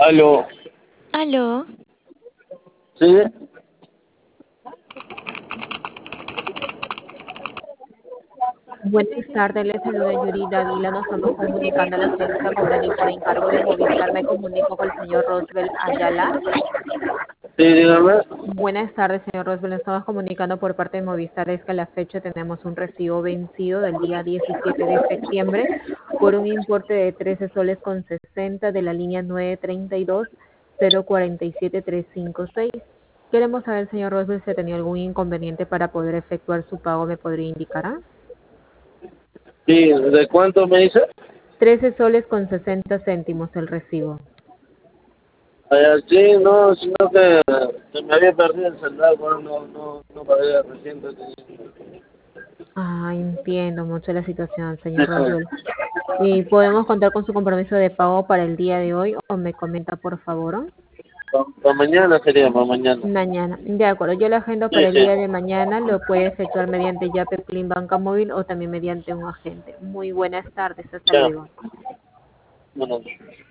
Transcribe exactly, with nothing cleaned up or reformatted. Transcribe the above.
Aló, Aló, sí, Buenas tardes, le saluda Yuri Dávila. Nos estamos comunicando a la agencia Cobrani por encargo de Movistar. Me comunico con el señor Rosbel Ayala. sí, dígame. Buenas tardes, señor Rosbel. Nos estamos comunicando por parte de Movistar. Es que a la fecha tenemos un recibo vencido del día diecisiete de septiembre por un importe de trece soles con sesenta de la línea nueve treinta y dos cero cuarenta y siete tres cinco seis. Queremos saber, señor Rosbel, si ha tenido algún inconveniente para poder efectuar su pago. ¿Me podría indicar? ¿Ah? Sí, ¿de cuánto me dice? trece soles con sesenta céntimos el recibo. Eh, sí, no, sino que se me había perdido el celular, bueno, no, no, no pagué recién. Ah, entiendo mucho la situación, señor Roswell. ¿Y podemos contar con su compromiso de pago para el día de hoy o me comenta, por favor? Para mañana sería, para mañana. Mañana. De acuerdo, yo la agendo Sí, para el sí, día de mañana. Lo puede efectuar mediante Yape Plin Banca Móvil o también mediante un agente. Muy buenas tardes. Hasta ya, luego. bueno.